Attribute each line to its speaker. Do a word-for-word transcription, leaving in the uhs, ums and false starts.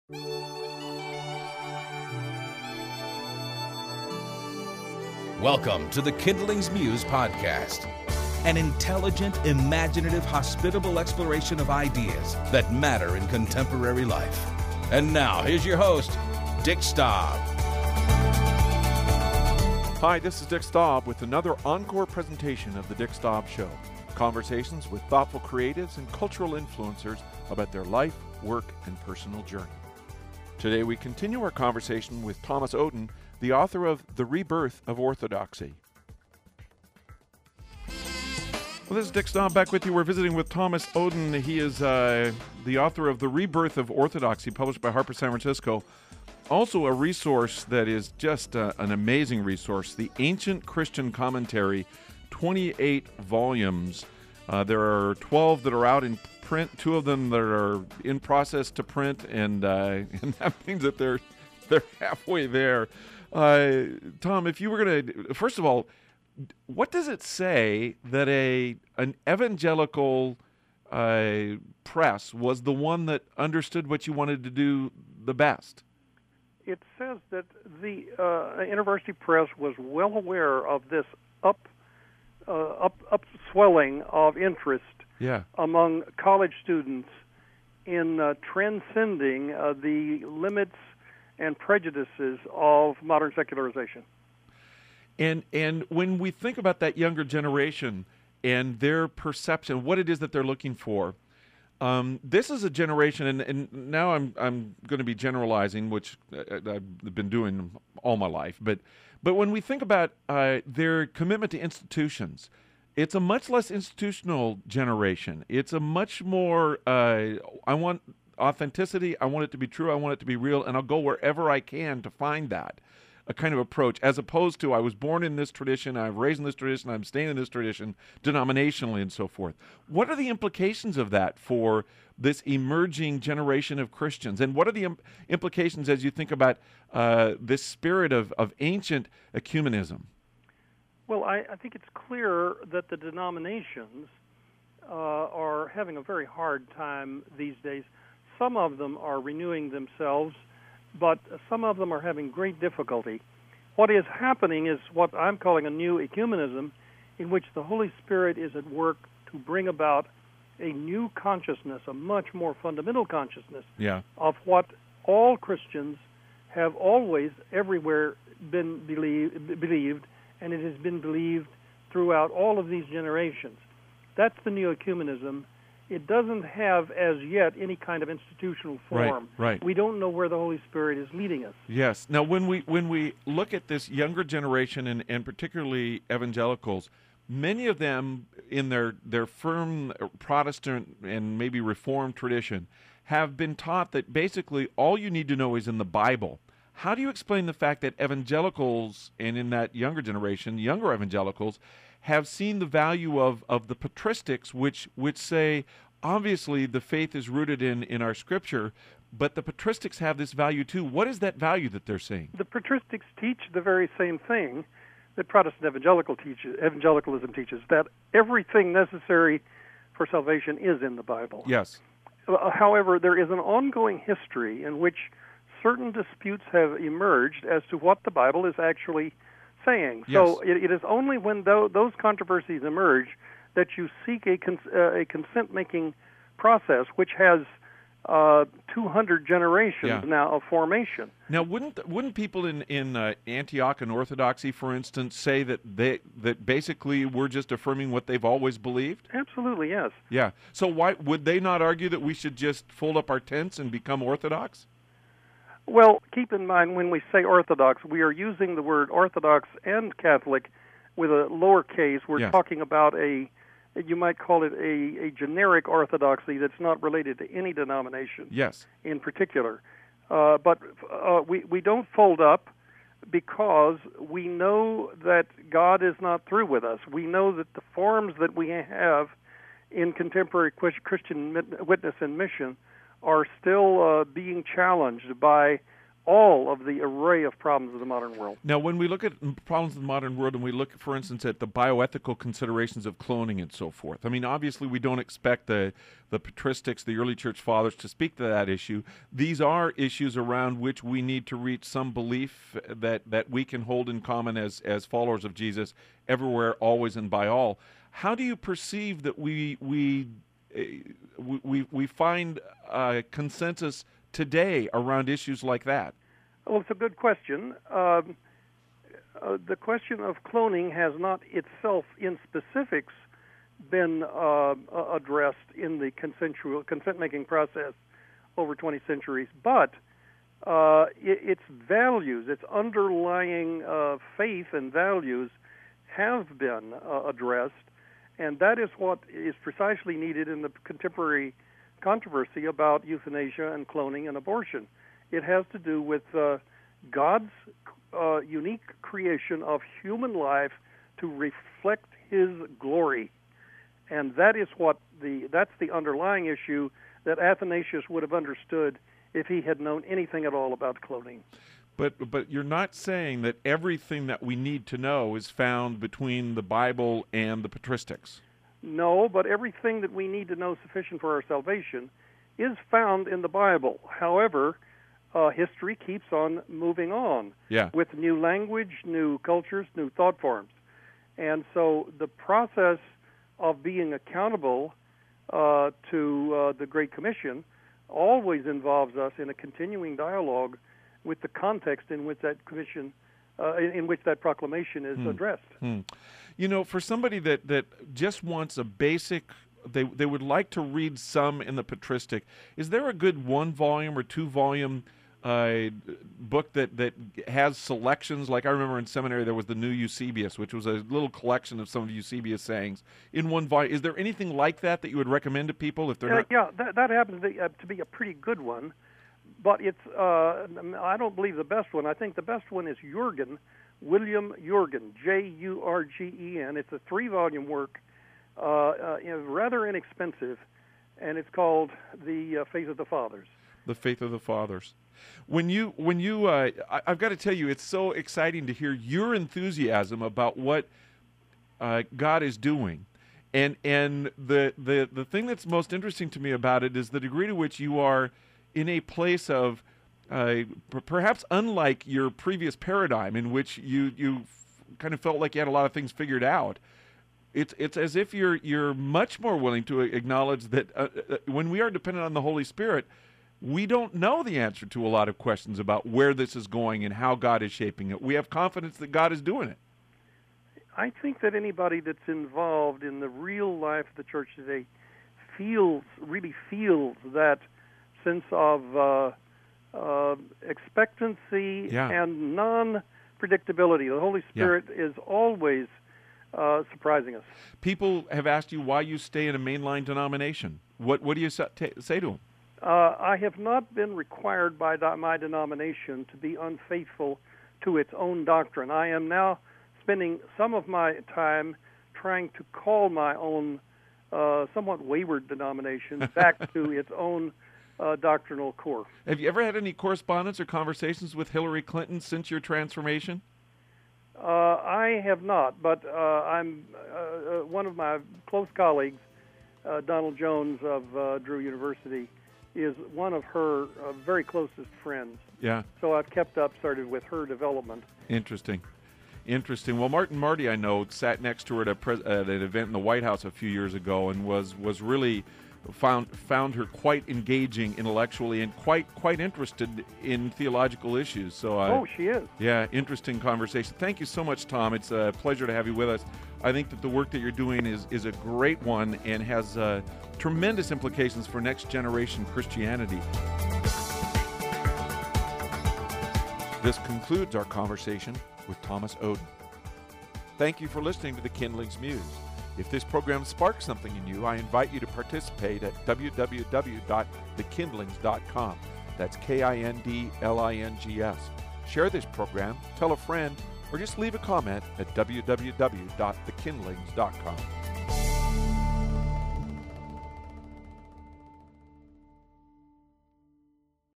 Speaker 1: Welcome to the Kindling's Muse podcast, an intelligent, imaginative, hospitable exploration of ideas that matter in contemporary life. And now, here's your host, Dick Staub.
Speaker 2: Hi, this is Dick Staub with another encore presentation of The Dick Staub Show. Conversations with thoughtful creatives and cultural influencers about their life, work, and personal journey. Today we continue our conversation with Thomas Oden, the author of The Rebirth of Orthodoxy. Well, this is Dick Staub back with you. We're visiting with Thomas Oden. He is uh, the author of The Rebirth of Orthodoxy, published by Harper San Francisco. Also a resource that is just uh, an amazing resource, the Ancient Christian Commentary, twenty-eight volumes. Uh, there are twelve that are out in print, two of them that are in process to print, and, uh, and that means that they're, they're halfway there. Uh, Tom, if you were going to, first of all, what does it say that a an evangelical uh, press was the one that understood what you wanted to do the best?
Speaker 3: It says that the uh, University Press was well aware of this up, uh, up upswelling of interest
Speaker 2: yeah.
Speaker 3: among college students in uh, transcending uh, the limits and prejudices of modern secularization.
Speaker 2: And and when we think about that younger generation and their perception, what it is that they're looking for, um, this is a generation, and, and now I'm I'm going to be generalizing, which I've been doing all my life, but but when we think about uh, their commitment to institutions, it's a much less institutional generation. It's a much more, uh, I want authenticity, I want it to be true, I want it to be real, and I'll go wherever I can to find that, a kind of approach, as opposed to I was born in this tradition, I was raised in this tradition, I'm staying in this tradition, denominationally and so forth. What are the implications of that for this emerging generation of Christians? And what are the im- implications as you think about uh, this spirit of, of ancient ecumenism?
Speaker 3: Well, I, I think it's clear that the denominations uh, are having a very hard time these days. Some of them are renewing themselves, but some of them are having great difficulty. What is happening is what I'm calling a new ecumenism, in which the Holy Spirit is at work to bring about a new consciousness, a much more fundamental consciousness
Speaker 2: yeah.
Speaker 3: of what all Christians have always, everywhere, been believe, believed, and it has been believed throughout all of these generations. That's the new ecumenism. It doesn't have, as yet, any kind of institutional form.
Speaker 2: Right, right.
Speaker 3: We don't know where the Holy Spirit is leading us.
Speaker 2: Yes. Now, when we when we look at this younger generation, and, and particularly evangelicals, many of them in their, their firm Protestant and maybe Reformed tradition have been taught that basically all you need to know is in the Bible. How do you explain the fact that evangelicals, and in that younger generation, younger evangelicals, have seen the value of, of the patristics, which which say, obviously, the faith is rooted in, in our Scripture, but the patristics have this value too. What is that value that they're seeing?
Speaker 3: The patristics teach the very same thing that Protestant evangelical teaches, evangelicalism teaches, that everything necessary for salvation is in the Bible.
Speaker 2: Yes.
Speaker 3: Uh, however, there is an ongoing history in which certain disputes have emerged as to what the Bible is actually saying.
Speaker 2: Yes.
Speaker 3: So it, it is only when th- those controversies emerge that you seek a, cons- uh, a consent-making process, which has uh, two hundred generations
Speaker 2: yeah.
Speaker 3: now of formation.
Speaker 2: Now, wouldn't wouldn't people in in uh, Antioch and Orthodoxy, for instance, say that they that basically we're just affirming what they've always believed?
Speaker 3: Absolutely, yes.
Speaker 2: Yeah. So why would they not argue that we should just fold up our tents and become Orthodox?
Speaker 3: Well, keep in mind, when we say Orthodox, we are using the word Orthodox and Catholic with a lowercase. We're
Speaker 2: yes.
Speaker 3: talking about a, you might call it a, a generic orthodoxy that's not related to any denomination
Speaker 2: yes.
Speaker 3: in particular. Uh, but uh, we, we don't fold up because we know that God is not through with us. We know that the forms that we have in contemporary Christian witness and mission are still uh, being challenged by all of the array of problems of the modern world.
Speaker 2: Now, when we look at problems in the modern world and we look, for instance, at the bioethical considerations of cloning and so forth, I mean, obviously we don't expect the, the patristics, the early church fathers, to speak to that issue. These are issues around which we need to reach some belief that, that we can hold in common as, as followers of Jesus everywhere, always, and by all. How do you perceive that we, we, uh, we, we find uh, consensus today around issues like that?
Speaker 3: Well, it's a good question. Um, uh, the question of cloning has not itself, in specifics, been uh, addressed in the consensual consent-making process over twenty centuries, but uh, it, its values, its underlying uh, faith and values, have been uh, addressed, and that is what is precisely needed in the contemporary controversy about euthanasia and cloning and abortion. It has to do with uh, God's uh, unique creation of human life to reflect His glory, and that is what the that's the underlying issue that Athanasius would have understood if he had known anything at all about cloning.
Speaker 2: But but you're not saying that everything that we need to know is found between the Bible and the patristics.
Speaker 3: No, but everything that we need to know sufficient for our salvation is found in the Bible. However, uh, history keeps on moving on
Speaker 2: yeah.
Speaker 3: with new language, new cultures, new thought forms. And so the process of being accountable uh, to uh, the Great Commission always involves us in a continuing dialogue with the context in which that commission, uh, in, in which that proclamation is
Speaker 2: hmm.
Speaker 3: addressed.
Speaker 2: Hmm. You know, for somebody that, that just wants a basic, they they would like to read some in the patristic, is there a good one volume or two volume uh, book that, that has selections? Like I remember in seminary there was the New Eusebius, which was a little collection of some of Eusebius' sayings in one volume. Is there anything like that that you would recommend to people if they're
Speaker 3: uh,
Speaker 2: not?
Speaker 3: Yeah, that, that happens to be, uh, to be a pretty good one, but it's uh, I don't believe the best one. I think the best one is Jurgen, William Jurgen, J U R G E N. It's a three-volume work, uh, uh, you know, rather inexpensive, and it's called The uh, Faith of the Fathers.
Speaker 2: The Faith of the Fathers. When you, when you, uh, I, I've got to tell you, it's so exciting to hear your enthusiasm about what uh, God is doing, and and the the the thing that's most interesting to me about it is the degree to which you are in a place of. Uh, p- perhaps unlike your previous paradigm in which you you f- kind of felt like you had a lot of things figured out, it's it's as if you're you're much more willing to acknowledge that uh, uh, when we are dependent on the Holy Spirit, we don't know the answer to a lot of questions about where this is going and how God is shaping it. We have confidence that God is doing it.
Speaker 3: I think that anybody that's involved in the real life of the church today feels really feels that sense of uh, Uh, expectancy
Speaker 2: yeah.
Speaker 3: and non-predictability. The Holy Spirit yeah. is always uh, surprising us.
Speaker 2: People have asked you why you stay in a mainline denomination. What what do you sa- t- say to them?
Speaker 3: Uh, I have not been required by the, my denomination to be unfaithful to its own doctrine. I am now spending some of my time trying to call my own uh, somewhat wayward denomination back to its own Uh, doctrinal core.
Speaker 2: Have you ever had any correspondence or conversations with Hillary Clinton since your transformation?
Speaker 3: Uh, I have not, but uh, I'm uh, uh, one of my close colleagues, uh, Donald Jones of uh, Drew University, is one of her uh, very closest friends.
Speaker 2: Yeah.
Speaker 3: So I've kept up, started with her development.
Speaker 2: Interesting. Interesting. Well, Martin Marty, I know, sat next to her at, a pres- at an event in the White House a few years ago and was was really found found her quite engaging intellectually and quite quite interested in theological issues. So uh,
Speaker 3: oh, she is.
Speaker 2: Yeah, interesting conversation. Thank you so much, Tom. It's a pleasure to have you with us. I think that the work that you're doing is is a great one and has uh, tremendous implications for next generation Christianity. This concludes our conversation with Thomas Oden. Thank you for listening to the Kindlings Muse. If this program sparks something in you, I invite you to participate at w w w dot the kindlings dot com. That's K I N D L I N G S. Share this program, tell a friend, or just leave a comment at w w w dot the kindlings dot com.